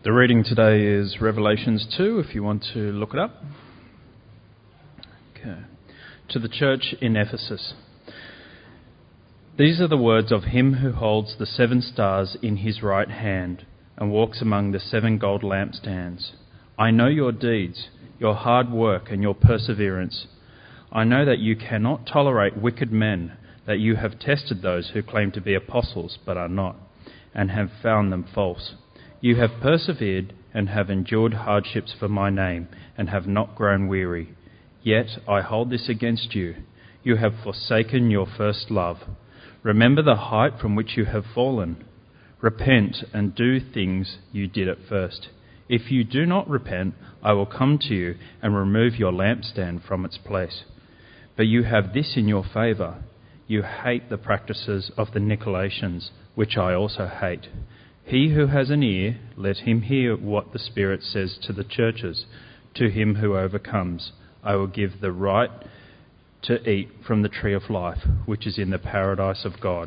The reading today is Revelations 2, if you want to look it up. Okay. To the church in Ephesus. These are the words of him who holds the 7 stars in his right hand and walks among the 7 gold lampstands. I know your deeds, your hard work and your perseverance. I know that you cannot tolerate wicked men, that you have tested those who claim to be apostles but are not, and have found them false. You have persevered and have endured hardships for my name and have not grown weary. Yet I hold this against you. You have forsaken your first love. Remember the height from which you have fallen. Repent and do things you did at first. If you do not repent, I will come to you and remove your lampstand from its place. But you have this in your favour. You hate the practices of the Nicolaitans, which I also hate. He who has an ear, let him hear what the Spirit says to the churches. To him who overcomes, I will give the right to eat from the tree of life, which is in the paradise of God.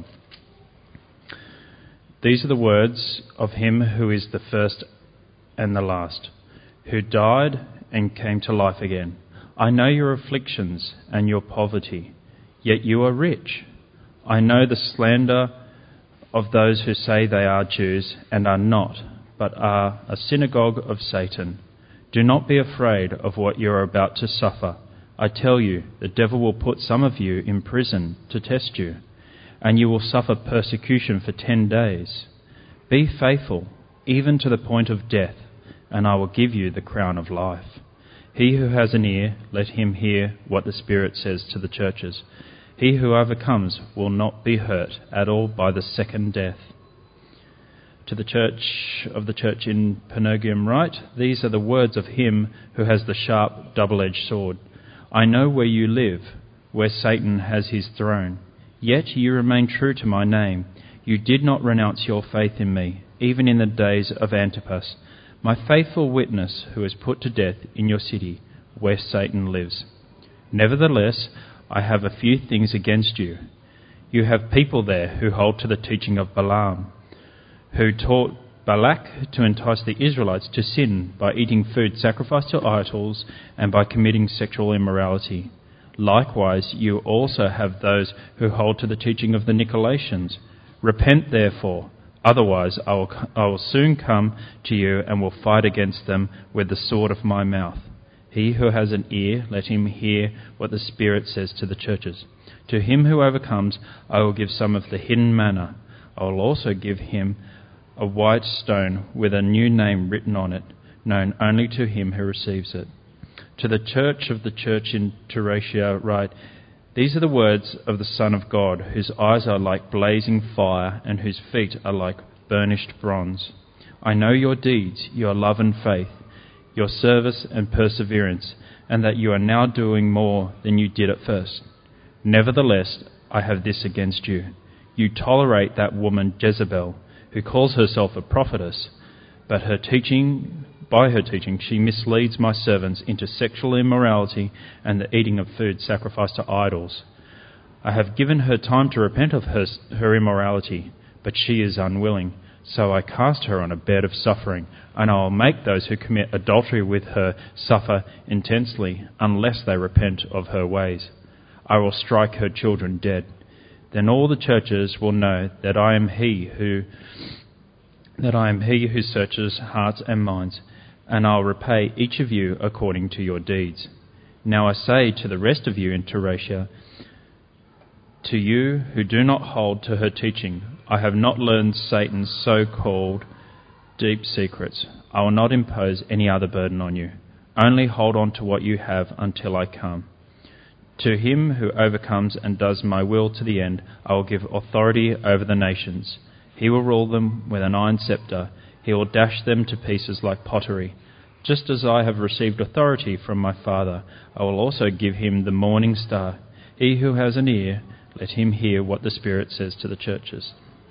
These are the words of him who is the first and the last, who died and came to life again. I know your afflictions and your poverty, yet you are rich. I know the slander of those who say they are Jews and are not, but are a synagogue of Satan. Do not be afraid of what you are about to suffer. I tell you, the devil will put some of you in prison to test you, and you will suffer persecution for 10 days. Be faithful, even to the point of death, and I will give you the crown of life. He who has an ear, let him hear what the Spirit says to the churches. He who overcomes will not be hurt at all by the second death. To the church in Pergamum write, these are the words of him who has the sharp, double-edged sword. I know where you live, where Satan has his throne. Yet you remain true to my name. You did not renounce your faith in me, even in the days of Antipas, my faithful witness who was put to death in your city, where Satan lives. Nevertheless, I have a few things against you. You have people there who hold to the teaching of Balaam, who taught Balak to entice the Israelites to sin by eating food sacrificed to idols and by committing sexual immorality. Likewise, you also have those who hold to the teaching of the Nicolaitans. Repent, therefore, otherwise I will soon come to you and will fight against them with the sword of my mouth. He who has an ear, let him hear what the Spirit says to the churches. To him who overcomes, I will give some of the hidden manna. I will also give him a white stone with a new name written on it, known only to him who receives it. To the church in Thyatira write, these are the words of the Son of God, whose eyes are like blazing fire and whose feet are like burnished bronze. I know your deeds, your love and faith, your service and perseverance, and that you are now doing more than you did at first. Nevertheless, I have this against you. You tolerate that woman Jezebel, who calls herself a prophetess, but by her teaching she misleads my servants into sexual immorality and the eating of food sacrificed to idols. I have given her time to repent of her immorality, but she is unwilling. So I cast her on a bed of suffering, and I will make those who commit adultery with her suffer intensely, unless they repent of her ways. I will strike her children dead. Then all the churches will know that I am he who searches hearts and minds, and I will repay each of you according to your deeds. Now I say to the rest of you in Thyatira, to you who do not hold to her teaching, I have not learned Satan's so-called deep secrets. I will not impose any other burden on you. Only hold on to what you have until I come. To him who overcomes and does my will to the end, I will give authority over the nations. He will rule them with an iron scepter. He will dash them to pieces like pottery. Just as I have received authority from my Father, I will also give him the morning star. He who has an ear, let him hear what the Spirit says to the churches.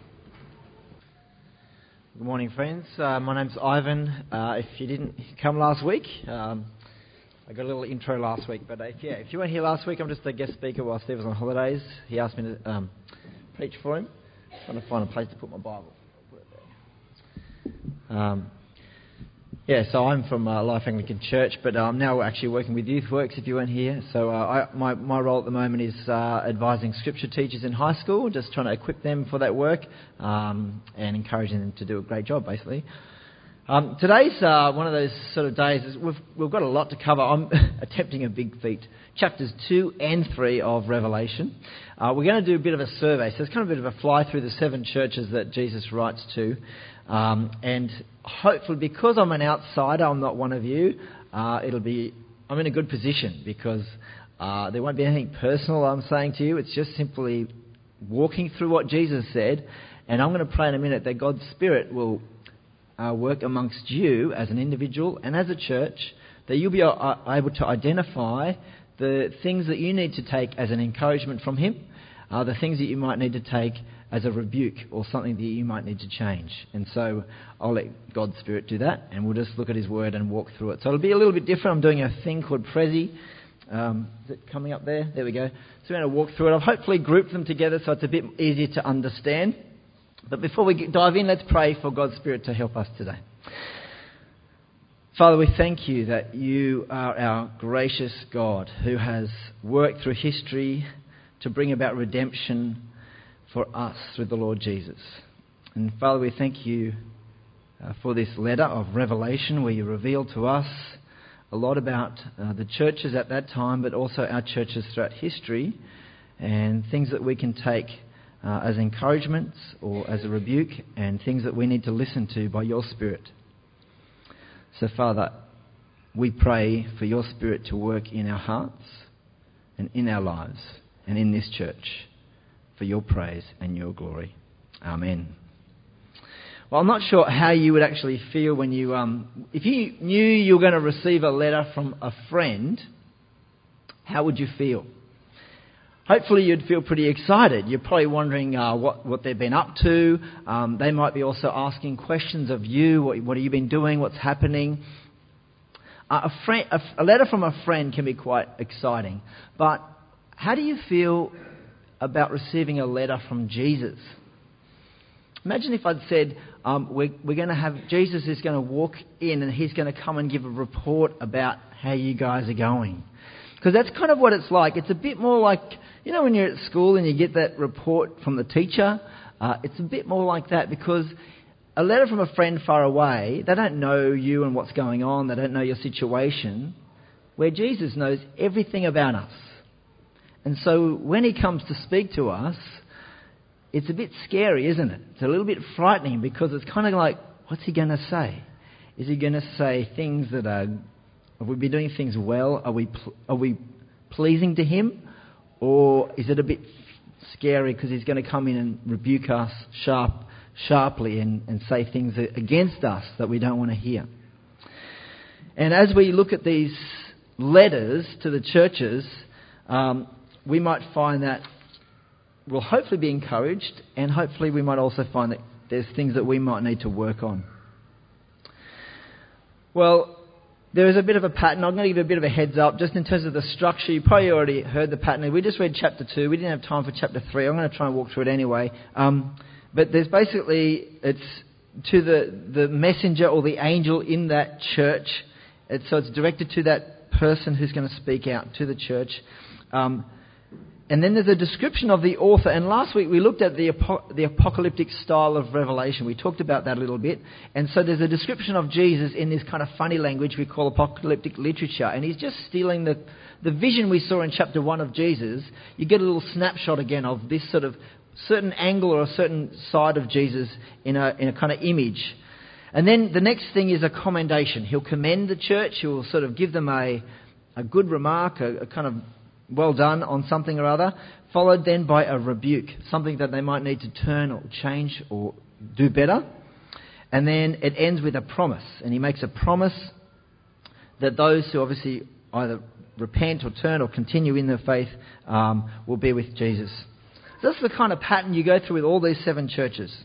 Good morning, friends. My name's Ivan. If you didn't come last week, I got a little intro last week. But if you weren't here last week, I'm just a guest speaker while Steve was on holidays. He asked me to preach for him. I'm trying to find a place to put my Bible. I'll put it there. Yeah, so I'm from Life Anglican Church, but I'm now actually working with YouthWorks, if you weren't here. So my role at the moment is advising scripture teachers in high school, just trying to equip them for that work and encouraging them to do a great job, basically. Today's one of those sort of days. We've got a lot to cover. I'm attempting a big feat. Chapters 2 and 3 of Revelation. We're going to do a bit of a survey. So it's kind of a bit of a fly through the 7 churches that Jesus writes to. And hopefully, because I'm an outsider, I'm not one of you, I'm in a good position because there won't be anything personal I'm saying to you. It's just simply walking through what Jesus said. And I'm going to pray in a minute that God's Spirit will work amongst you as an individual and as a church, that you'll be able to identify the things that you need to take as an encouragement from Him, the things that you might need to take as a rebuke or something that you might need to change. And so I'll let God's Spirit do that, and we'll just look at His Word and walk through it. So it'll be a little bit different. I'm doing a thing called Prezi. Is it coming up there? There we go. So we're going to walk through it. I've hopefully grouped them together so it's a bit easier to understand. But before we dive in, let's pray for God's Spirit to help us today. Father, we thank you that you are our gracious God who has worked through history to bring about redemption for us through the Lord Jesus. And Father, we thank you for this letter of Revelation where you reveal to us a lot about the churches at that time, but also our churches throughout history, and things that we can take as encouragements or as a rebuke, and things that we need to listen to by your Spirit. So Father, we pray for your Spirit to work in our hearts and in our lives and in this church for your praise and your glory. Amen. Well, I'm not sure how you would actually feel when you, if you knew you were going to receive a letter from a friend, how would you feel? Hopefully you'd feel pretty excited. You're probably wondering what they've been up to. They might be also asking questions of you. What have you been doing? What's happening? A letter from a friend can be quite exciting. But how do you feel about receiving a letter from Jesus? Imagine if I'd said, we're going to have, Jesus is going to walk in and he's going to come and give a report about how you guys are going. Because that's kind of what it's like. It's a bit more like, you know, when you're at school and you get that report from the teacher, it's a bit more like that, because a letter from a friend far away, they don't know you and what's going on, they don't know your situation, where Jesus knows everything about us. And so when he comes to speak to us, it's a bit scary, isn't it? It's a little bit frightening, because it's kind of like, what's he going to say? Is he going to say things that are we been doing things well? Are we pleasing to him? Or is it a bit scary because he's going to come in and rebuke us sharply and say things against us that we don't want to hear? And as we look at these letters to the churches, we might find that we'll hopefully be encouraged, and hopefully we might also find that there's things that we might need to work on. Well, there is a bit of a pattern. I'm going to give you a bit of a heads up just in terms of the structure. You probably already heard the pattern. We just read chapter 2. We didn't have time for chapter 3. I'm going to try and walk through it anyway. But there's basically, it's to the messenger or the angel in that church. So it's directed to that person who's going to speak out to the church. And then there's a description of the author. And last week we looked at the apocalyptic style of Revelation. We talked about that a little bit. And so there's a description of Jesus in this kind of funny language we call apocalyptic literature. And he's just stealing the vision we saw in chapter 1 of Jesus. You get a little snapshot again of this sort of certain angle or a certain side of Jesus in a kind of image. And then the next thing is a commendation. He'll commend the church. He'll sort of give them a good remark, a kind of well done on something or other, followed then by a rebuke, something that they might need to turn or change or do better. And then it ends with a promise, and he makes a promise that those who obviously either repent or turn or continue in their faith will be with Jesus. So that's the kind of pattern you go through with all these 7 churches.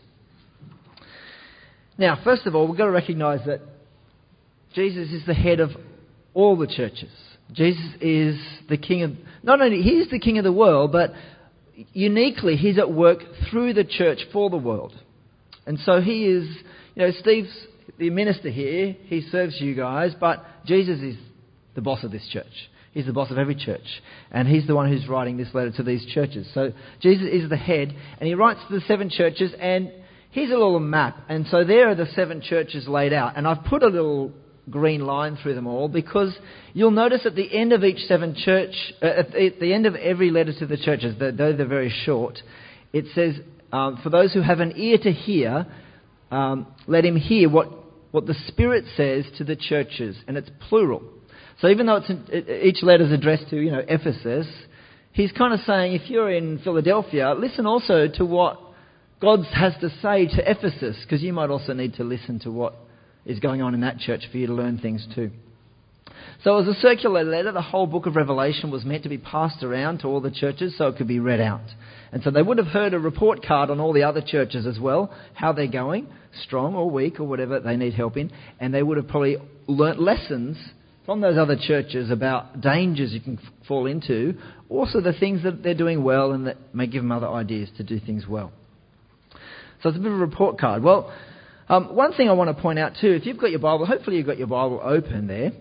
Now, first of all, we've got to recognise that Jesus is the head of all the churches. Jesus is the king of, not only he's the king of the world, but uniquely he's at work through the church for the world. And so he is, Steve's the minister here. He serves you guys, but Jesus is the boss of this church. He's the boss of every church. And he's the one who's writing this letter to these churches. So Jesus is the head, and he writes to the 7 churches, and here's a little map. And so there are the 7 churches laid out. And I've put a little green line through them all, because you'll notice at the end of each 7 church, at the end of every letter to the churches, though they're very short, it says, for those who have an ear to hear, let him hear what the Spirit says to the churches. And it's plural. So even though each letter is addressed to, Ephesus, he's kind of saying, if you're in Philadelphia, listen also to what God has to say to Ephesus, because you might also need to listen to what is going on in that church for you to learn things too. So as a circular letter, the whole book of Revelation was meant to be passed around to all the churches so it could be read out. And so they would have heard a report card on all the other churches as well, how they're going, strong or weak or whatever they need help in. And they would have probably learnt lessons from those other churches about dangers you can fall into, also the things that they're doing well and that may give them other ideas to do things well. So it's a bit of a report card. Well, one thing I want to point out too, if you've got your Bible, hopefully you've got your Bible open there.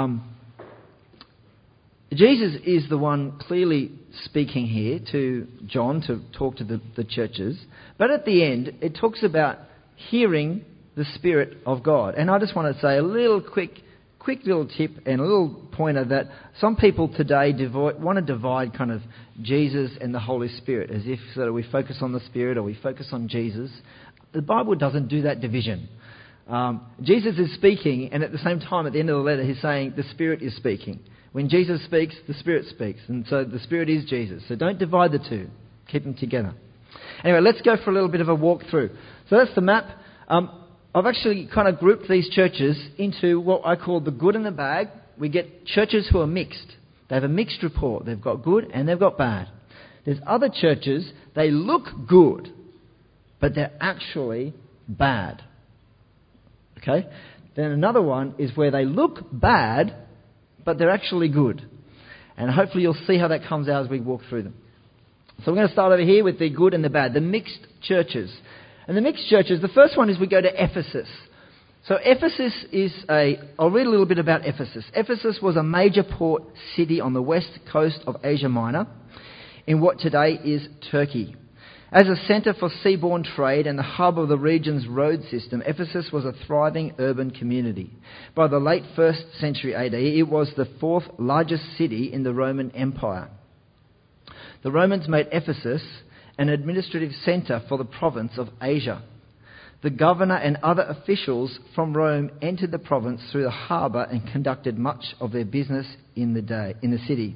Jesus is the one clearly speaking here to John to talk to the churches. But at the end, it talks about hearing the Spirit of God. And I just want to say a little quick little tip and a little pointer that some people today want to divide kind of Jesus and the Holy Spirit, as if sort of we focus on the Spirit or we focus on Jesus. The Bible doesn't do that division. Jesus is speaking, and at the same time, at the end of the letter, he's saying the Spirit is speaking. When Jesus speaks, the Spirit speaks. And so the Spirit is Jesus. So don't divide the two. Keep them together. Anyway, let's go for a little bit of a walk through. So that's the map. I've actually kind of grouped these churches into what I call the good and the bad. We get churches who are mixed. They have a mixed report. They've got good and they've got bad. There's other churches, they look good, but they're actually bad. Okay? Then another one is where they look bad, but they're actually good. And hopefully you'll see how that comes out as we walk through them. So we're going to start over here with the good and the bad, the mixed churches. And the mixed churches, the first one is we go to Ephesus. So Ephesus I'll read a little bit about Ephesus. Ephesus was a major port city on the west coast of Asia Minor, in what today is Turkey. As a centre for seaborne trade and the hub of the region's road system, Ephesus was a thriving urban community. By the late 1st century AD, it was the 4th largest city in the Roman Empire. The Romans made Ephesus an administrative centre for the province of Asia. The governor and other officials from Rome entered the province through the harbour and conducted much of their business in the city.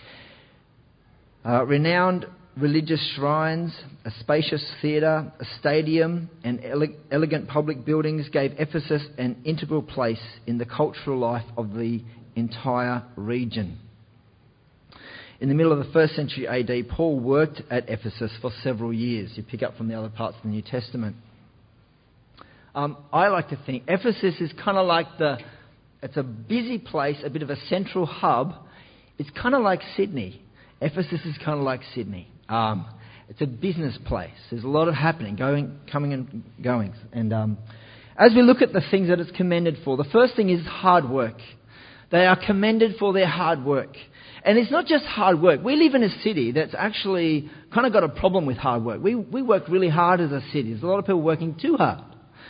Renowned religious shrines, a spacious theatre, a stadium, and elegant public buildings gave Ephesus an integral place in the cultural life of the entire region. In the middle of the 1st century AD, Paul worked at Ephesus for several years. You pick up from the other parts of the New Testament. I like to think Ephesus is kind of like it's a busy place, a bit of a central hub. It's kind of like Sydney. Ephesus is kind of like Sydney. It's a business place. There's a lot of happening, coming and going. And as we look at the things that it's commended for, the first thing is hard work. They are commended for their hard work. And it's not just hard work. We live in a city that's actually kind of got a problem with hard work. We work really hard as a city. There's a lot of people working too hard.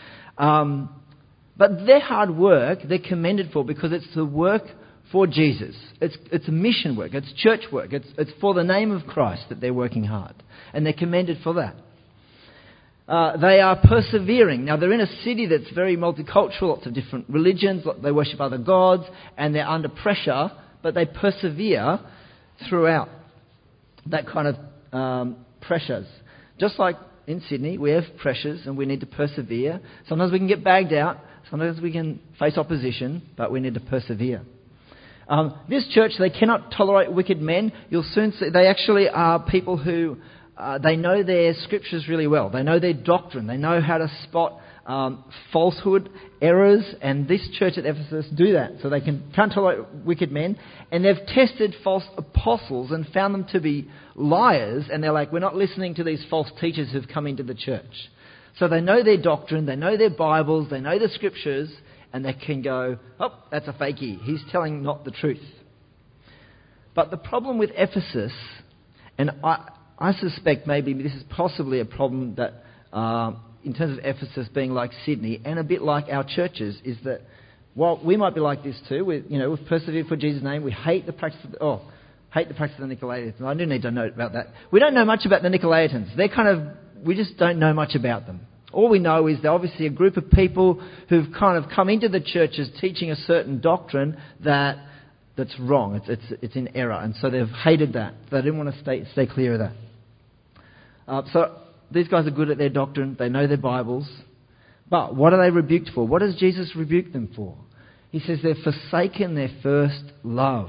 But their hard work, they're commended for because it's the work for Jesus. It's mission work. It's church work. It's for the name of Christ that they're working hard. And they're commended for that. They are persevering. Now, they're in a city that's very multicultural, lots of different religions. They worship other gods, and they're under pressure, but they persevere throughout that kind of pressures. Just like in Sydney, we have pressures and we need to persevere. Sometimes we can get bagged out. Sometimes we can face opposition, but we need to persevere. This church, they cannot tolerate wicked men. You'll soon see they actually are people who they know their scriptures really well. They know their doctrine. They know how to spot falsehood, errors, and this church at Ephesus do that. So they can't tolerate wicked men, and they've tested false apostles and found them to be liars, and they're like, we're not listening to these false teachers who've come into the church. So they know their doctrine, they know their Bibles, they know the Scriptures, and they can go, oh, that's a fakie. He's telling not the truth. But the problem with Ephesus, and I suspect maybe this is possibly a problem that, in terms of Ephesus being like Sydney, and a bit like our churches, is that, well, we might be like this too. We've persevered for Jesus' name. We hate the practice of the Nicolaitans. I do need to note about that. We don't know much about the Nicolaitans. We just don't know much about them. All we know is they're obviously a group of people who've kind of come into the churches teaching a certain doctrine that's wrong. It's in error, and so they've hated that. They didn't want to stay clear of that. So these guys are good at their doctrine. They know their Bibles. But what are they rebuked for? What does Jesus rebuke them for? He says they've forsaken their first love.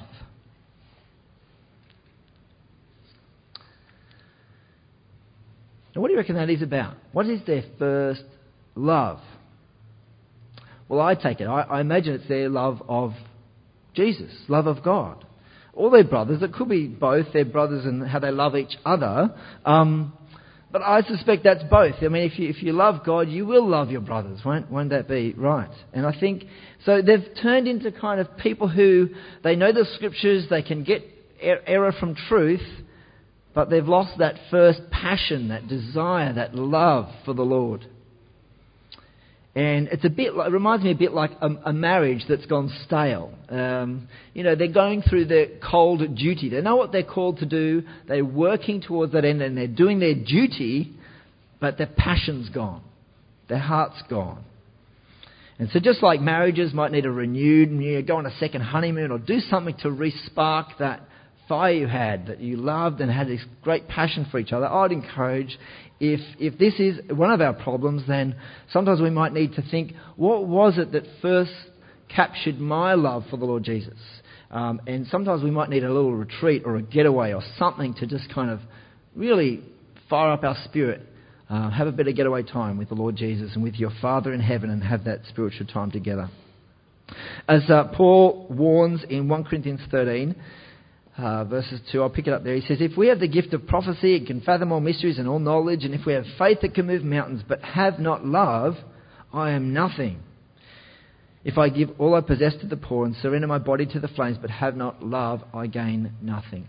Now, what do you reckon that is about? What is their first love? Well, I take it. I imagine it's their love of Jesus, love of God. All their brothers, it could be both their brothers and how they love each other. But I suspect that's both. I mean, if you love God, you will love your brothers. Won't that be right? And I think, so they've turned into kind of people who, they know the Scriptures, they can get error from truth, but they've lost that first passion, that desire, that love for the Lord. And it reminds me a bit like a marriage that's gone stale. They're going through their cold duty. They know what they're called to do. They're working towards that end and they're doing their duty, but their passion's gone. Their heart's gone. And so just like marriages might need a renewed, go on a second honeymoon or do something to re-spark that fire you had, that you loved and had this great passion for each other, I'd encourage, if this is one of our problems, then sometimes we might need to think, what was it that first captured my love for the Lord Jesus? And sometimes we might need a little retreat or a getaway or something to just kind of really fire up our spirit. Have a bit of getaway time with the Lord Jesus and with your Father in heaven and have that spiritual time together. As Paul warns in 1 Corinthians 13, verses 2, I'll pick it up there. He says, if we have the gift of prophecy and can fathom all mysteries and all knowledge, and if we have faith that can move mountains but have not love, I am nothing. If I give all I possess to the poor and surrender my body to the flames but have not love, I gain nothing.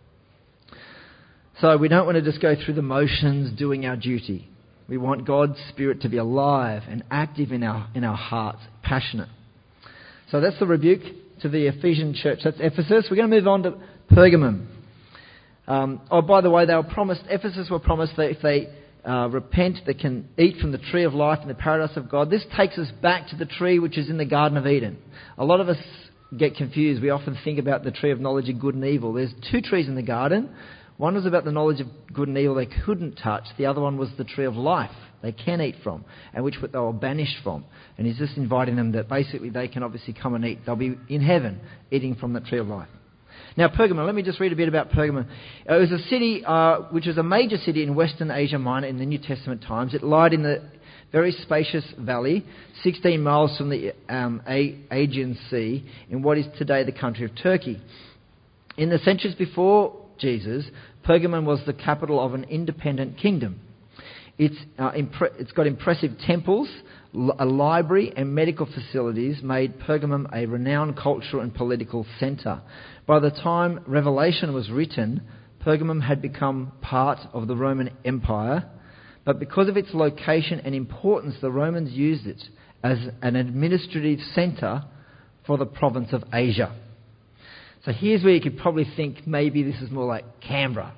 So we don't want to just go through the motions doing our duty. We want God's Spirit to be alive and active in our hearts, passionate. So that's the rebuke to the Ephesian church. That's Ephesus. We're going to move on to Pergamum. By the way, Ephesus were promised that if they repent, they can eat from the tree of life in the paradise of God. This takes us back to the tree which is in the Garden of Eden. A lot of us get confused. We often think about the tree of knowledge of good and evil. There's two trees in the garden. One was about the knowledge of good and evil they couldn't touch. The other one was the tree of life they can eat from, and which they were banished from. And he's just inviting them that basically they can obviously come and eat. They'll be in heaven eating from the tree of life. Now Pergamum, let me just read a bit about Pergamum. It was a city which was a major city in Western Asia Minor in the New Testament times. It lied in the very spacious valley, 16 miles from the Aegean Sea, in what is today the country of Turkey. In the centuries before Jesus, Pergamum was the capital of an independent kingdom. It's got impressive temples, a library and medical facilities made Pergamum a renowned cultural and political centre. By the time Revelation was written, Pergamum had become part of the Roman Empire, but because of its location and importance, the Romans used it as an administrative centre for the province of Asia. So here's where you could probably think maybe this is more like Canberra.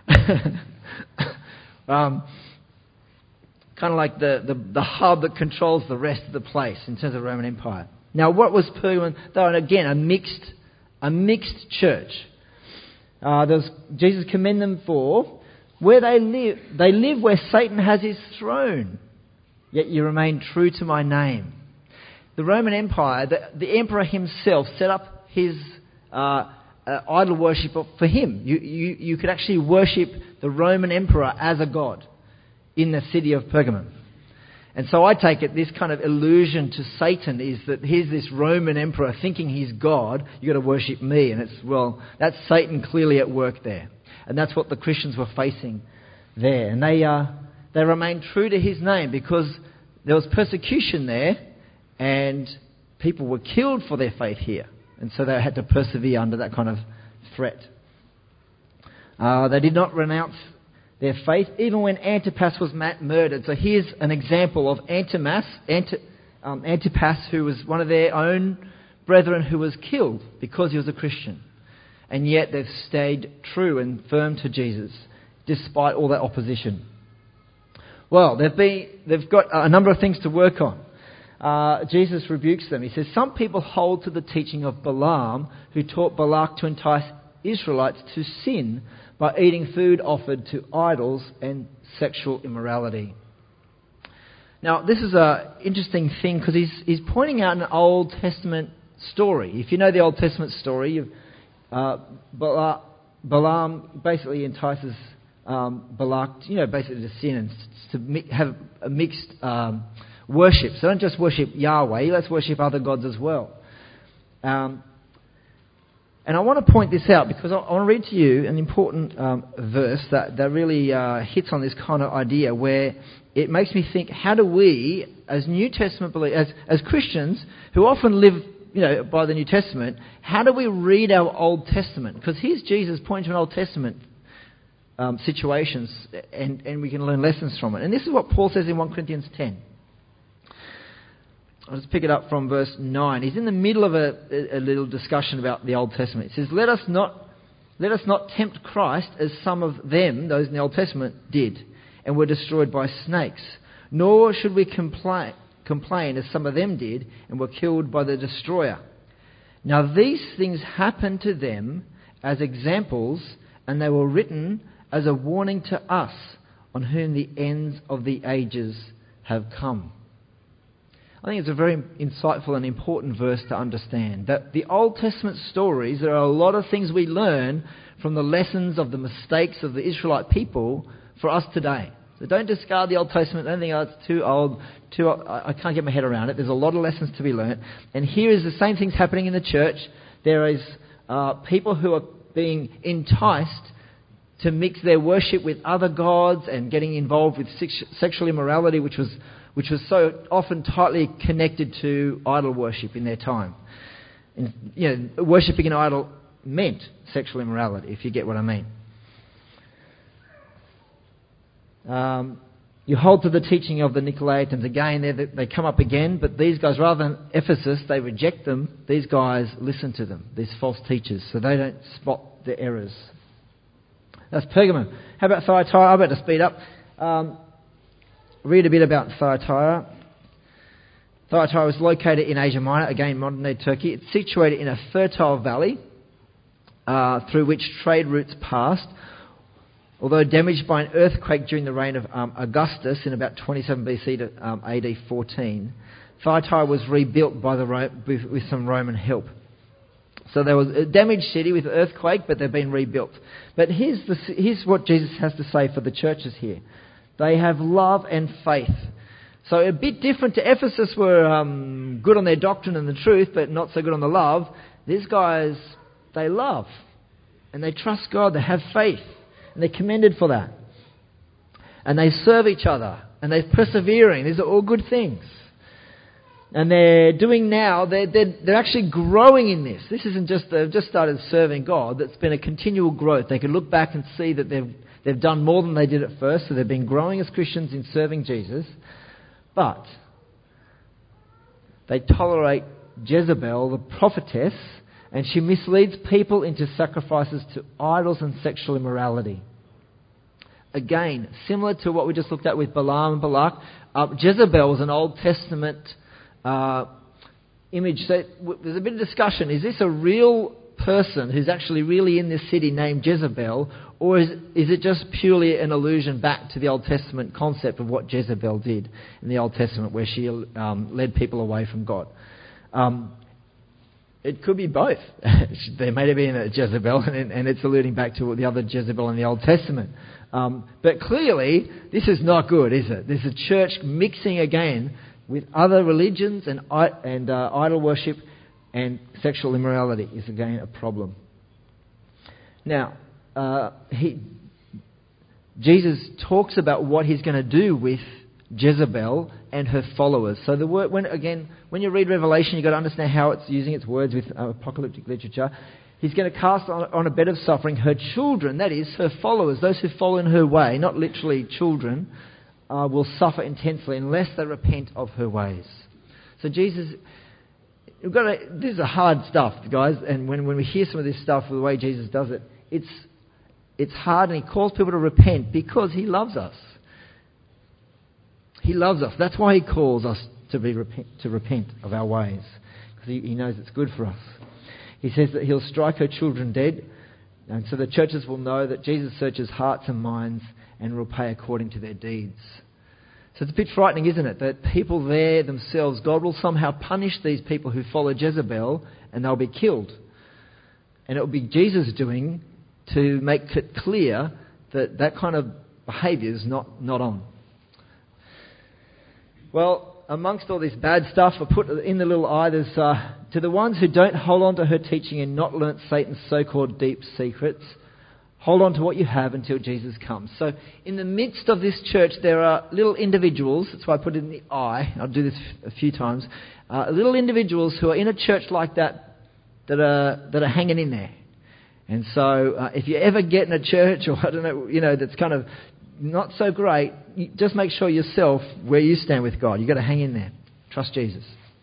Kind of like the hub that controls the rest of the place in terms of the Roman Empire. Now, what was Pergamum? They were, again, a mixed church. Jesus commended them for where they live. They live where Satan has his throne, yet you remain true to my name. The Roman Empire, the emperor himself set up his idol worship for him. You could actually worship the Roman emperor as a god in the city of Pergamum. And so I take it this kind of illusion to Satan is that here's this Roman emperor thinking he's God, you've got to worship me. And that's Satan clearly at work there. And that's what the Christians were facing there. And they remained true to his name because there was persecution there and people were killed for their faith here. And so they had to persevere under that kind of threat. They did not renounce their faith even when Antipas was murdered. So here's an example of Antipas, who was one of their own brethren who was killed because he was a Christian. And yet they've stayed true and firm to Jesus despite all that opposition. Well, they've got a number of things to work on. Jesus rebukes them. He says, some people hold to the teaching of Balaam, who taught Balak to entice Israelites to sin by eating food offered to idols and sexual immorality. Now, this is an interesting thing because he's pointing out an Old Testament story. If you know the Old Testament story, Balaam basically entices Balak, basically to sin and to have a mixed worship. So don't just worship Yahweh, let's worship other gods as well. And I want to point this out because I want to read to you an important verse that really hits on this kind of idea where it makes me think, how do we, as New Testament believers, as Christians who often live by the New Testament, how do we read our Old Testament? Because here's Jesus pointing to an Old Testament situations and we can learn lessons from it. And this is what Paul says in 1 Corinthians 10. I'll just pick it up from verse 9. He's in the middle of a little discussion about the Old Testament. He says, Let us not tempt Christ as some of them, those in the Old Testament, did, and were destroyed by snakes. Nor should we complain as some of them did, and were killed by the destroyer. Now these things happened to them as examples, and they were written as a warning to us, on whom the ends of the ages have come. I think it's a very insightful and important verse to understand. That the Old Testament stories, there are a lot of things we learn from the lessons of the mistakes of the Israelite people for us today. So don't discard the Old Testament. Don't think, it's too old. I can't get my head around it. There's a lot of lessons to be learnt. And here is the same things happening in the church. There is people who are being enticed to mix their worship with other gods and getting involved with sexual immorality, which was so often tightly connected to idol worship in their time. And, worshipping an idol meant sexual immorality, if you get what I mean. You hold to the teaching of the Nicolaitans. Again, they come up again, but these guys, rather than Ephesus, they reject them. These guys listen to them, these false teachers, so they don't spot the errors. That's Pergamum. How about Thyatira? I'm about to speed up. Read a bit about Thyatira. Thyatira was located in Asia Minor, again modern-day Turkey. It's situated in a fertile valley through which trade routes passed. Although damaged by an earthquake during the reign of Augustus in about 27 BC to AD 14, Thyatira was rebuilt by with some Roman help. So there was a damaged city with an earthquake, but they've been rebuilt. But here's what Jesus has to say for the churches here. They have love and faith. So a bit different to Ephesus, were good on their doctrine and the truth, but not so good on the love. These guys, they love. And they trust God. They have faith. And they're commended for that. And they serve each other. And they're persevering. These are all good things. And they're doing now, they're actually growing in this. This isn't just, they've just started serving God. It's been a continual growth. They can look back and see that they've done more than they did at first. So they've been growing as Christians in serving Jesus. But they tolerate Jezebel, the prophetess, and she misleads people into sacrifices to idols and sexual immorality. Again, similar to what we just looked at with Balaam and Balak, Jezebel was an Old Testament image. So there's a bit of discussion. Is this a real person who's actually really in this city named Jezebel, or is it just purely an allusion back to the Old Testament concept of what Jezebel did in the Old Testament, where she led people away from God? It could be both. There may have been a Jezebel, and it's alluding back to the other Jezebel in the Old Testament. But clearly, this is not good, is it? There's a church mixing again with other religions and idol worship, and sexual immorality is again a problem. Now, Jesus talks about what he's going to do with Jezebel and her followers. So the word, when you read Revelation, you've got to understand how it's using its words with apocalyptic literature. He's going to cast on a bed of suffering her children, that is, her followers, those who follow in her way, not literally children, will suffer intensely unless they repent of her ways. So Jesus, this is hard stuff, guys, and when we hear some of this stuff, the way Jesus does it, it's hard, and he calls people to repent because he loves us. He loves us. That's why he calls us to repent of our ways, because he knows it's good for us. He says that he'll strike her children dead, and so the churches will know that Jesus searches hearts and minds and will pay according to their deeds. So it's a bit frightening, isn't it, that people there themselves, God will somehow punish these people who follow Jezebel and they'll be killed. And it will be Jesus doing to make it clear that that kind of behaviour is not on. Well, amongst all this bad stuff, I put in the little eye, there's to the ones who don't hold on to her teaching and not learnt Satan's so-called deep secrets, hold on to what you have until Jesus comes. So in the midst of this church, there are little individuals, that's why I put it in the eye, I'll do this a few times, little individuals who are in a church like that are hanging in there. And so if you ever get in a church, or I don't know, that's kind of not so great, just make sure yourself where you stand with God. You've got to hang in there. Trust Jesus.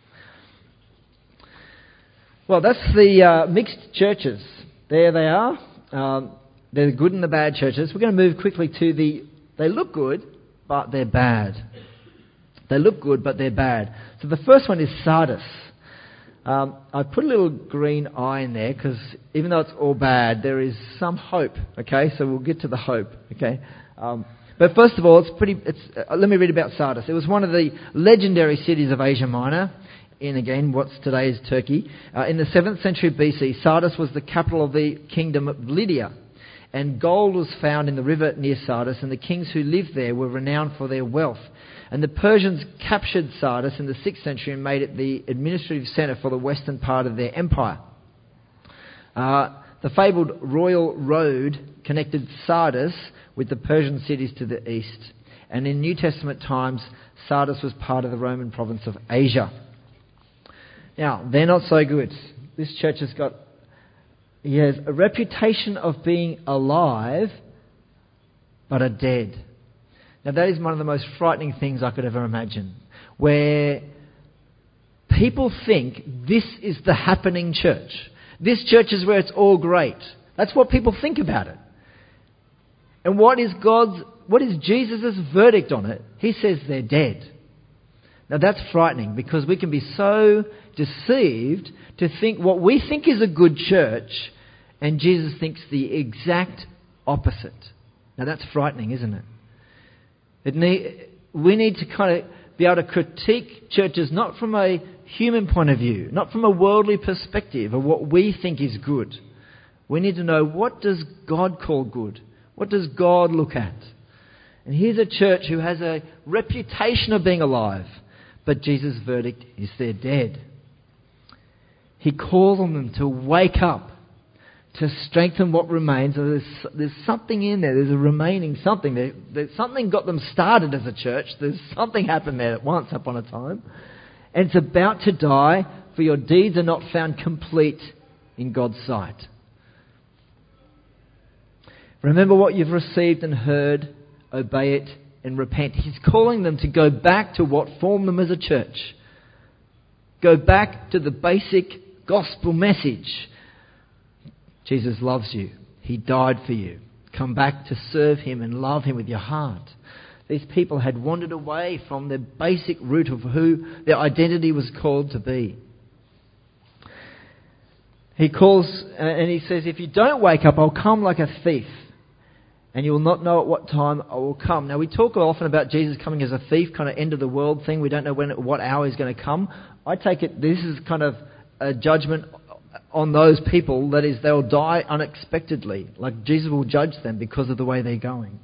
Well, that's the mixed churches. There they are. They're the good and the bad churches. We're going to move quickly to they look good, but they're bad. They look good, but they're bad. So the first one is Sardis. I put a little green eye in there because even though it's all bad, there is some hope. Okay, so we'll get to the hope. Okay, but first of all, let me read about Sardis. It was one of the legendary cities of Asia Minor, in again what's today's Turkey. In the 7th century BC, Sardis was the capital of the kingdom of Lydia, and gold was found in the river near Sardis, and the kings who lived there were renowned for their wealth. And the Persians captured Sardis in the 6th century and made it the administrative centre for the western part of their empire. The fabled royal road connected Sardis with the Persian cities to the east. And in New Testament times, Sardis was part of the Roman province of Asia. Now, they're not so good. This church has a reputation of being alive, but are dead. Now that is one of the most frightening things I could ever imagine, where people think this is the happening church. This church is where it's all great. That's what people think about it. And what is Jesus' verdict on it? He says they're dead. Now that's frightening, because we can be so deceived to think what we think is a good church, and Jesus thinks the exact opposite. Now that's frightening, isn't it? We need to kind of be able to critique churches not from a human point of view, not from a worldly perspective of what we think is good. We need to know, what does God call good? What does God look at? And here's a church who has a reputation of being alive, but Jesus' verdict is they're dead. He calls on them to wake up, to strengthen what remains. There's something in there. There's a remaining something. There's something got them started as a church. There's something happened there once upon a time. And it's about to die, for your deeds are not found complete in God's sight. Remember what you've received and heard, obey it and repent. He's calling them to go back to what formed them as a church. Go back to the basic gospel message. Jesus loves you. He died for you. Come back to serve Him and love Him with your heart. These people had wandered away from the basic root of who their identity was called to be. He calls and he says, if you don't wake up, I'll come like a thief, and you will not know at what time I will come. Now we talk often about Jesus coming as a thief, kind of end of the world thing. We don't know what hour He's going to come. I take it this is kind of a judgment on those people, that is, they'll die unexpectedly. Like Jesus will judge them because of the way they're going.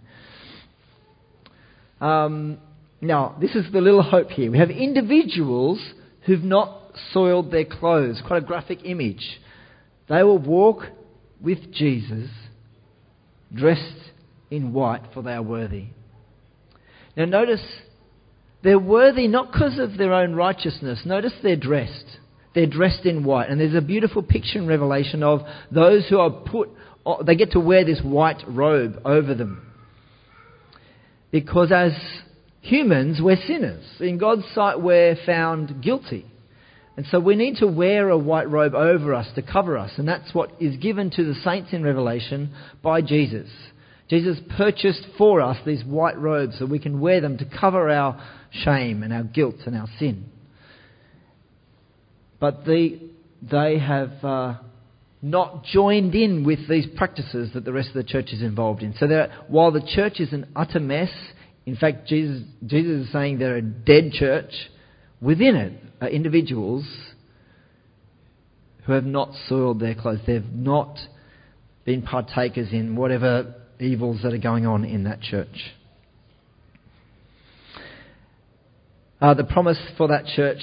Now, this is the little hope here. We have individuals who've not soiled their clothes. Quite a graphic image. They will walk with Jesus dressed in white, for they are worthy. Now notice, they're worthy not because of their own righteousness. Notice they're dressed. They're dressed in white. And there's a beautiful picture in Revelation of those who are they get to wear this white robe over them. Because as humans, we're sinners. In God's sight, we're found guilty. And so we need to wear a white robe over us to cover us. And that's what is given to the saints in Revelation by Jesus. Jesus purchased for us these white robes so we can wear them to cover our shame and our guilt and our sin. But they have not joined in with these practices that the rest of the church is involved in. So while the church is an utter mess, in fact, Jesus is saying they're a dead church, within it are individuals who have not soiled their clothes. They've not been partakers in whatever evils that are going on in that church. The promise for that church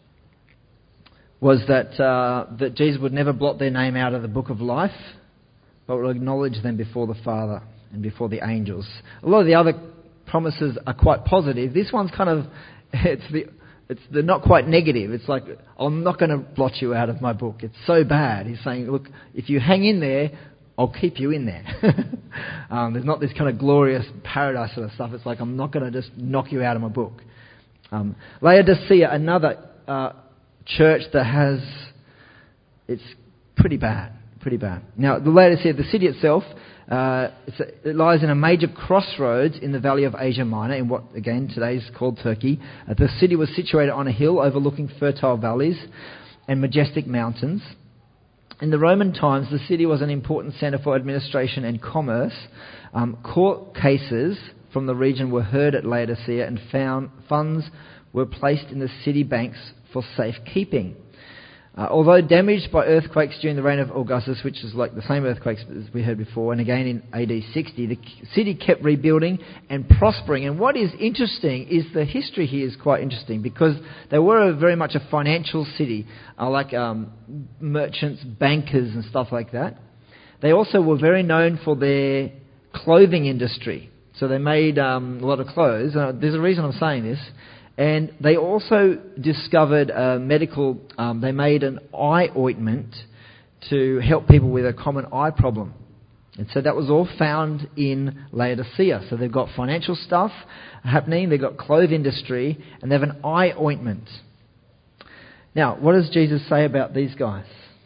was that Jesus would never blot their name out of the book of life, but would acknowledge them before the Father and before the angels. A lot of the other promises are quite positive. This one's kind of, they're not quite negative. It's like, I'm not going to blot you out of my book. It's so bad. He's saying, look, if you hang in there, I'll keep you in there. There's not this kind of glorious paradise sort of stuff. It's like, I'm not going to just knock you out of my book. Laodicea, another church that it's pretty bad. Now, the Laodicea, the city itself, it lies in a major crossroads in the valley of Asia Minor, in what, again, today is called Turkey. The city was situated on a hill overlooking fertile valleys and majestic mountains. In the Roman times, the city was an important centre for administration and commerce. Court cases from the region were heard at Laodicea, and funds were placed in the city banks for safekeeping. Although damaged by earthquakes during the reign of Augustus, which is like the same earthquakes as we heard before, and again in AD 60, the city kept rebuilding and prospering. And what is interesting is the history here is quite interesting, because they were very much a financial city, like merchants, bankers and stuff like that. They also were very known for their clothing industry. So they made a lot of clothes. There's a reason I'm saying this. And they also discovered they made an eye ointment to help people with a common eye problem. And so that was all found in Laodicea. So they've got financial stuff happening, they've got clothes industry, and they have an eye ointment. Now, what does Jesus say about these guys?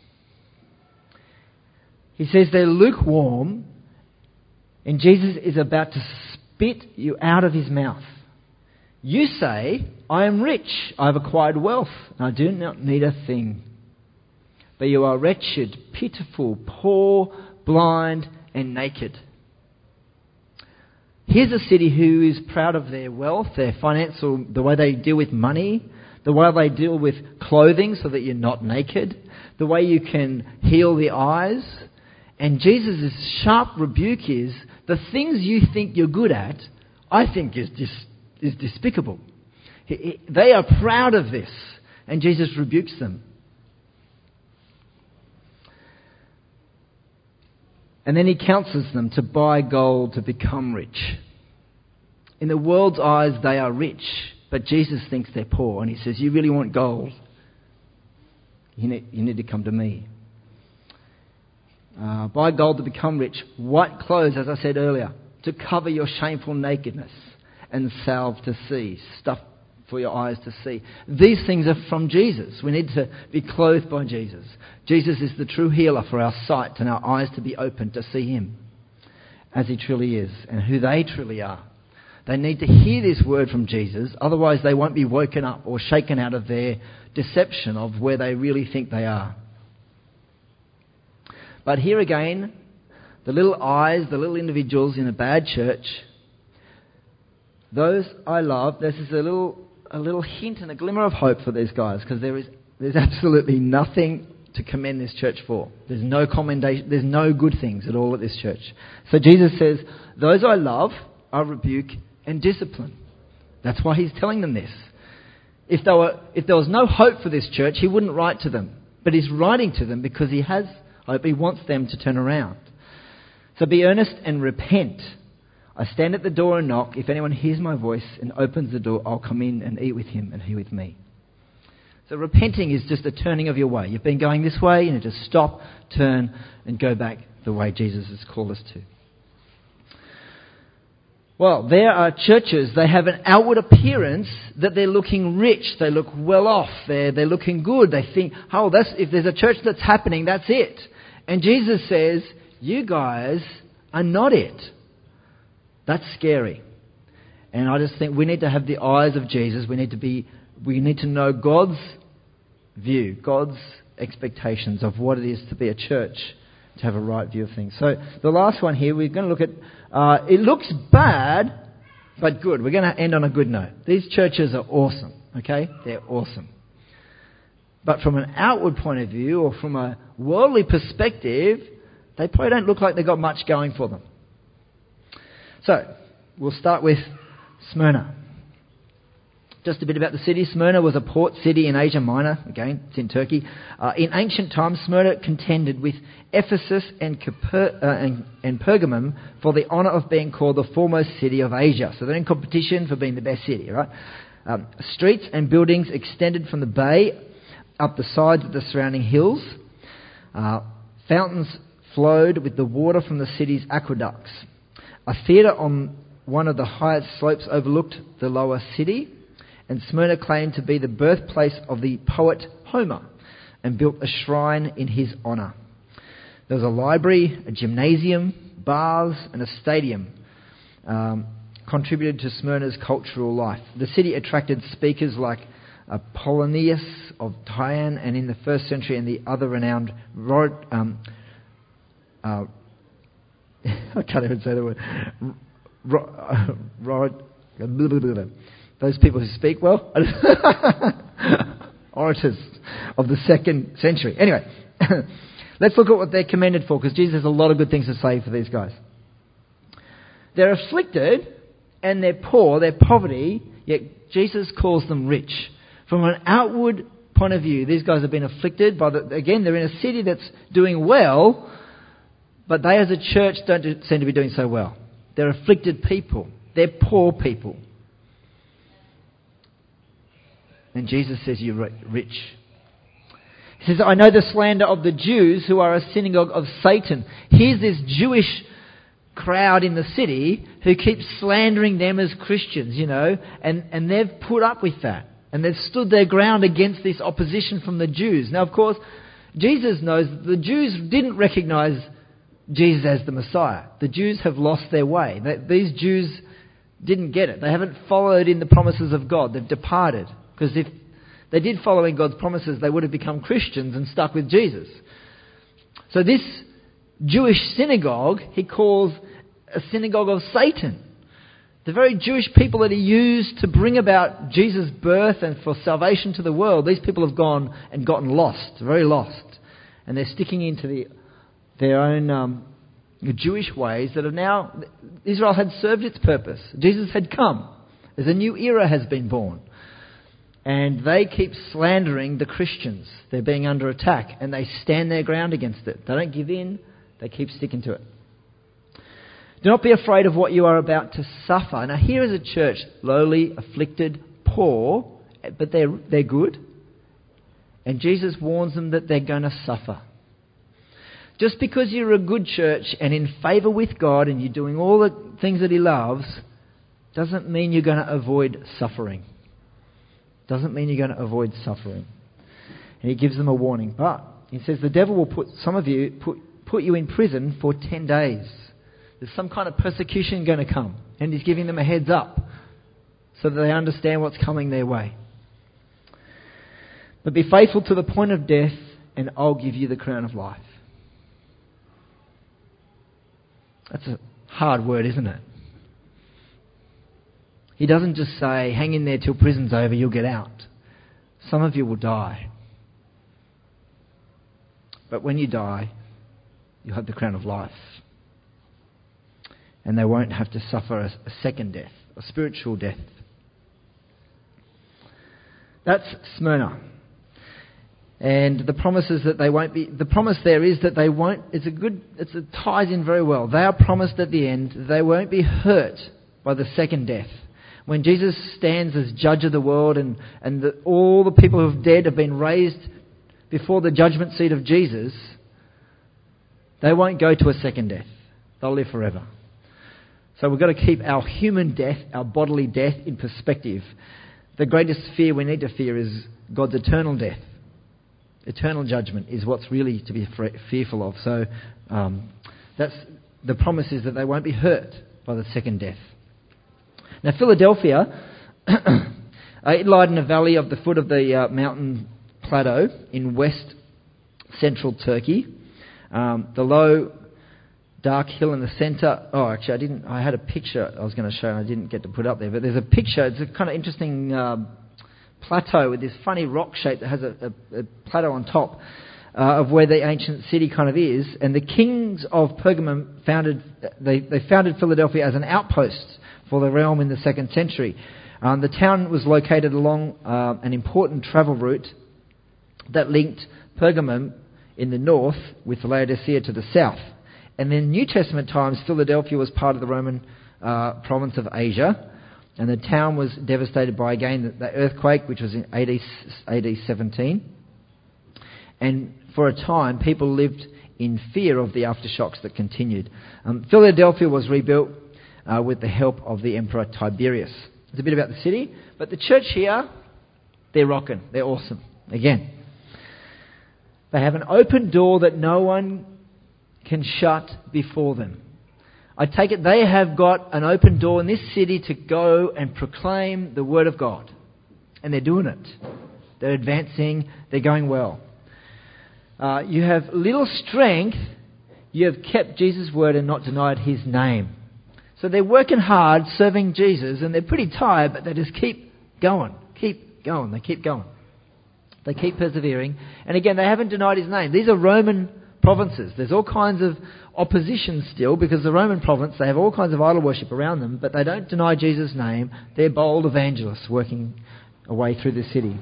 He says they're lukewarm, and Jesus is about to spit you out of his mouth. You say, I am rich, I have acquired wealth, and I do not need a thing. But you are wretched, pitiful, poor, blind, and naked. Here's a city who is proud of their wealth, their financial, the way they deal with money, the way they deal with clothing so that you're not naked, the way you can heal the eyes. And Jesus' sharp rebuke is, the things you think you're good at, I think is despicable. They are proud of this, and Jesus rebukes them. And then he counsels them to buy gold to become rich. In the world's eyes, they are rich, but Jesus thinks they're poor, and he says, you really want gold? You need to come to me. Buy gold to become rich. White clothes, as I said earlier, to cover your shameful nakedness. And salve to see, stuff for your eyes to see. These things are from Jesus. We need to be clothed by Jesus. Jesus is the true healer for our sight and our eyes to be open to see him as he truly is and who they truly are. They need to hear this word from Jesus, otherwise they won't be woken up or shaken out of their deception of where they really think they are. But here again, the little eyes, the little individuals in a bad church, those I love, this is a little hint and a glimmer of hope for these guys, because there's absolutely nothing to commend this church for. There's no commendation, there's no good things at all at this church. So Jesus says, those I love, I rebuke and discipline. That's why he's telling them this. If there was no hope for this church, he wouldn't write to them. But he's writing to them because he has hope. He wants them to turn around. So be earnest and repent. I stand at the door and knock. If anyone hears my voice and opens the door, I'll come in and eat with him and he with me. So repenting is just a turning of your way. You've been going this way, you need to stop, turn, and go back the way Jesus has called us to. Well, there are churches, they have an outward appearance that they're looking rich, they look well off, they're looking good. They think, oh, if there's a church that's happening, that's it. And Jesus says, you guys are not it. That's scary. And I just think we need to have the eyes of Jesus. We need to know God's view, God's expectations of what it is to be a church, to have a right view of things. So the last one here, we're going to look at, it looks bad, but good. We're going to end on a good note. These churches are awesome, okay? They're awesome. But from an outward point of view, or from a worldly perspective, they probably don't look like they've got much going for them. So, we'll start with Smyrna. Just a bit about the city. Smyrna was a port city in Asia Minor. Again, it's in Turkey. In ancient times, Smyrna contended with Ephesus and Pergamum for the honour of being called the foremost city of Asia. So they're in competition for being the best city, right? Streets and buildings extended from the bay up the sides of the surrounding hills. Fountains flowed with the water from the city's aqueducts. A theatre on one of the highest slopes overlooked the lower city. And Smyrna claimed to be the birthplace of the poet Homer and built a shrine in his honour. There was a library, a gymnasium, bars and a stadium contributed to Smyrna's cultural life. The city attracted speakers like Apollonius of Tyre, and in the 1st century, and the other renowned I can't even say the word. Those people who speak well. Orators of the 2nd century. Anyway, let's look at what they're commended for, because Jesus has a lot of good things to say for these guys. They're afflicted and they're poor, they're poverty, yet Jesus calls them rich. From an outward point of view, these guys have been afflicted by again, they're in a city that's doing well, but they as a church don't seem to be doing so well. They're afflicted people. They're poor people. And Jesus says, you're rich. He says, I know the slander of the Jews who are a synagogue of Satan. Here's this Jewish crowd in the city who keeps slandering them as Christians, and they've put up with that. And they've stood their ground against this opposition from the Jews. Now, of course, Jesus knows that the Jews didn't recognize Jesus as the Messiah. The Jews have lost their way. These Jews didn't get it. They haven't followed in the promises of God. They've departed. Because if they did follow in God's promises, they would have become Christians and stuck with Jesus. So this Jewish synagogue, he calls a synagogue of Satan. The very Jewish people that he used to bring about Jesus' birth and for salvation to the world, these people have gone and gotten lost, very lost. And they're sticking into their own Jewish ways that are now... Israel had served its purpose. Jesus had come. As a new era has been born. And they keep slandering the Christians. They're being under attack and they stand their ground against it. They don't give in. They keep sticking to it. Do not be afraid of what you are about to suffer. Now here is a church, lowly, afflicted, poor, but they're good. And Jesus warns them that they're going to suffer. Just because you're a good church and in favour with God and you're doing all the things that He loves, doesn't mean you're going to avoid suffering. Doesn't mean you're going to avoid suffering. And He gives them a warning. But He says the devil will put you in prison for 10 days. There's some kind of persecution going to come. And He's giving them a heads up so that they understand what's coming their way. But be faithful to the point of death and I'll give you the crown of life. That's a hard word, isn't it? He doesn't just say, hang in there till prison's over, you'll get out. Some of you will die. But when you die, you'll have the crown of life. And they won't have to suffer a second death, a spiritual death. That's Smyrna. And the promise is that they won't be. The promise there is that they won't. It ties in very well. They are promised at the end that they won't be hurt by the second death. When Jesus stands as judge of the world, and all the people who have dead have been raised before the judgment seat of Jesus, they won't go to a second death. They'll live forever. So we've got to keep our human death, our bodily death, in perspective. The greatest fear we need to fear is God's eternal death. Eternal judgment is what's really to be fearful of. So that's the promise is that they won't be hurt by the second death. Now, Philadelphia, it lied in a valley of the foot of the mountain plateau in west central Turkey. The low, dark hill in the centre. Oh, actually, I had a picture I was going to show and I didn't get to put up there. But there's a picture. It's a kind of interesting plateau with this funny rock shape that has a plateau on top of where the ancient city kind of is. And the kings of Pergamum founded Philadelphia as an outpost for the realm in the 2nd century. The town was located along an important travel route that linked Pergamum in the north with Laodicea to the south. And in New Testament times, Philadelphia was part of the Roman province of Asia, and the town was devastated by, again, the earthquake, which was in AD 17. And for a time, people lived in fear of the aftershocks that continued. Philadelphia was rebuilt with the help of the Emperor Tiberius. It's a bit about the city, but the church here, they're rocking. They're awesome. Again, they have an open door that no one can shut before them. I take it they have got an open door in this city to go and proclaim the Word of God. And they're doing it. They're advancing. They're going well. You have little strength. You have kept Jesus' word and not denied His name. So they're working hard, serving Jesus, and they're pretty tired, but they just keep going. Keep going. They keep going. They keep persevering. And again, they haven't denied His name. These are Roman provinces. There's all kinds of opposition still, because the Roman province, they have all kinds of idol worship around them, but they don't deny Jesus' name. They're bold evangelists working away through the city.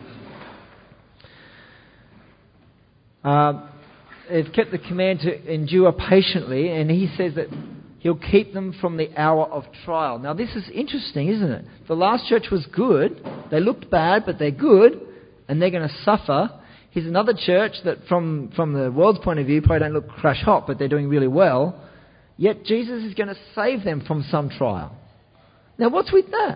They've kept the command to endure patiently, and he says that He'll keep them from the hour of trial. Now this is interesting, isn't it? The last church was good. They looked bad, but they're good, and they're going to suffer. Here's another church that from the world's point of view probably don't look crash hot, but they're doing really well. Yet Jesus is going to save them from some trial. Now what's with that?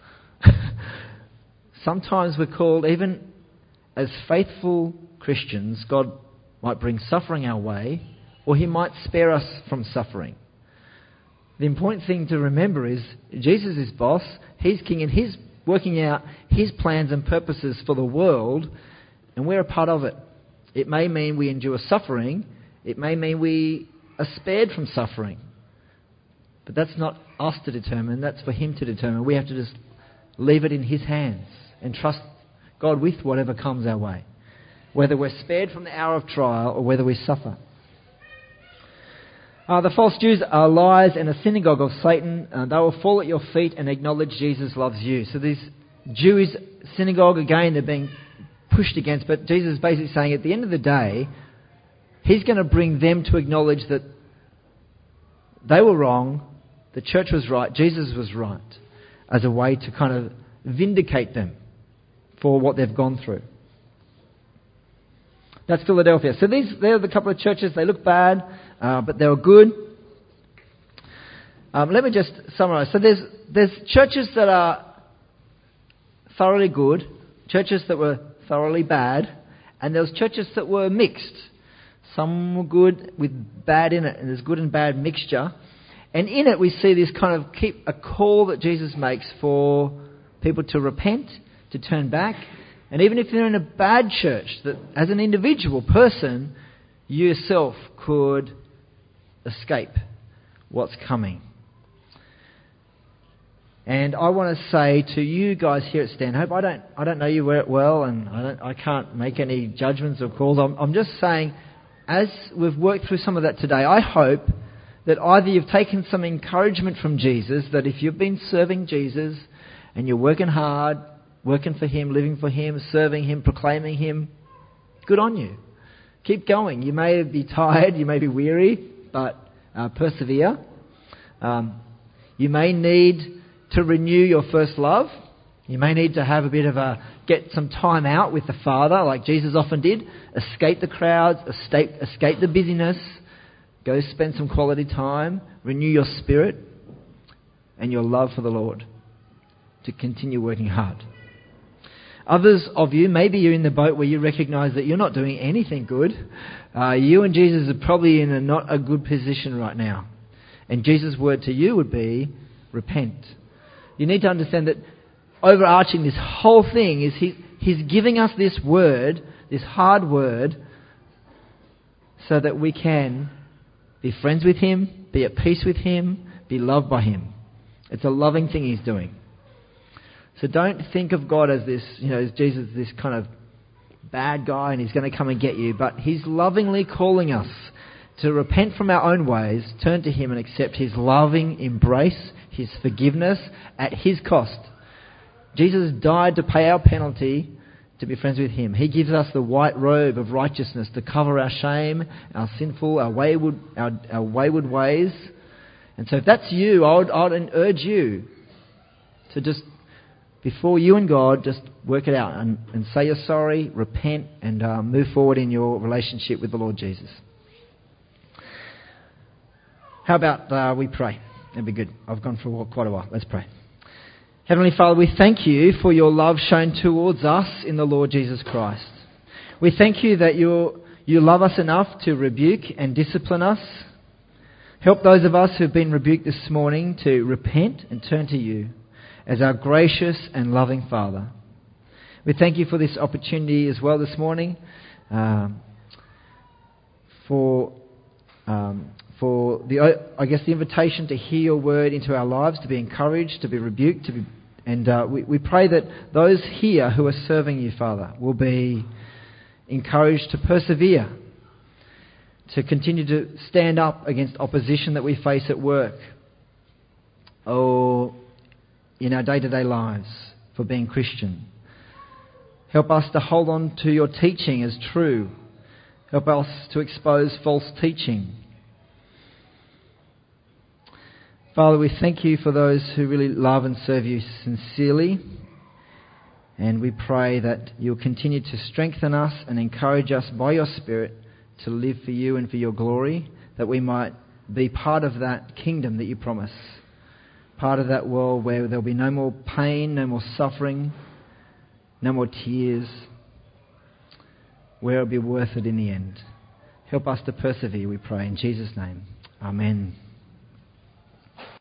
Sometimes we're called, even as faithful Christians, God might bring suffering our way, or He might spare us from suffering. The important thing to remember is Jesus is boss, He's king, and He's working out His plans and purposes for the world, and we're a part of it. It may mean we endure suffering. It may mean we are spared from suffering. But that's not us to determine. That's for Him to determine. We have to just leave it in His hands and trust God with whatever comes our way, whether we're spared from the hour of trial or whether we suffer. The false Jews are liars and a synagogue of Satan. They will fall at your feet and acknowledge Jesus loves you. So these Jewish synagogue, again, they're being pushed against, but Jesus is basically saying at the end of the day, He's going to bring them to acknowledge that they were wrong, the church was right, Jesus was right, as a way to kind of vindicate them for what they've gone through. That's Philadelphia. So they're the couple of churches. They look bad, but they were good. Let me just summarise. So there's churches that are thoroughly good, churches that were thoroughly bad, and there's churches that were mixed. Some were good with bad in it, and there's good and bad mixture. And in it we see this kind of a call that Jesus makes for people to repent, to turn back. And even if they're in a bad church, that as an individual person, you yourself could escape what's coming. And I want to say to you guys here at Stanhope, I don't know you well, and I can't make any judgments or calls. I'm just saying, as we've worked through some of that today, I hope that either you've taken some encouragement from Jesus, that if you've been serving Jesus and you're working hard, working for Him, living for Him, serving Him, proclaiming Him, Good on you. Keep going. You may be tired, you may be weary, but persevere. You may need to renew your first love. You may need to have get some time out with the Father, like Jesus often did. Escape the crowds, escape the busyness. Go spend some quality time. Renew your spirit and your love for the Lord to continue working hard. Others of you, maybe you're in the boat where you recognise that you're not doing anything good. You and Jesus are probably in not a good position right now. And Jesus' word to you would be, repent. You need to understand that overarching this whole thing is He's giving us this word, this hard word, so that we can be friends with Him, be at peace with Him, be loved by Him. It's a loving thing He's doing. So don't think of God as this, as Jesus, this kind of bad guy and He's going to come and get you. But He's lovingly calling us to repent from our own ways, turn to Him and accept His loving embrace, His forgiveness at His cost. Jesus died to pay our penalty to be friends with Him. He gives us the white robe of righteousness to cover our shame, our sinful, our wayward ways. And so if that's you, I would urge you to just, before you and God, just work it out and say you're sorry, repent, and move forward in your relationship with the Lord Jesus. How about we pray? That'd be good. I've gone for quite a while. Let's pray. Heavenly Father, we thank You for Your love shown towards us in the Lord Jesus Christ. We thank You that You love us enough to rebuke and discipline us. Help those of us who've been rebuked this morning to repent and turn to You as our gracious and loving Father. We thank You for this opportunity as well this morning, for the invitation to hear Your word into our lives, to be encouraged, to be rebuked, we pray that those here who are serving You, Father, will be encouraged to persevere, to continue to stand up against opposition that we face at work or in our day-to-day lives for being Christian. Help us to hold on to Your teaching as true. Help us to expose false teaching. Father, we thank You for those who really love and serve You sincerely. And we pray that You'll continue to strengthen us and encourage us by Your Spirit to live for You and for Your glory, that we might be part of that kingdom that You promise. Part of that world where there'll be no more pain, no more suffering, no more tears, where it'll be worth it in the end. Help us to persevere, we pray, in Jesus' name. Amen.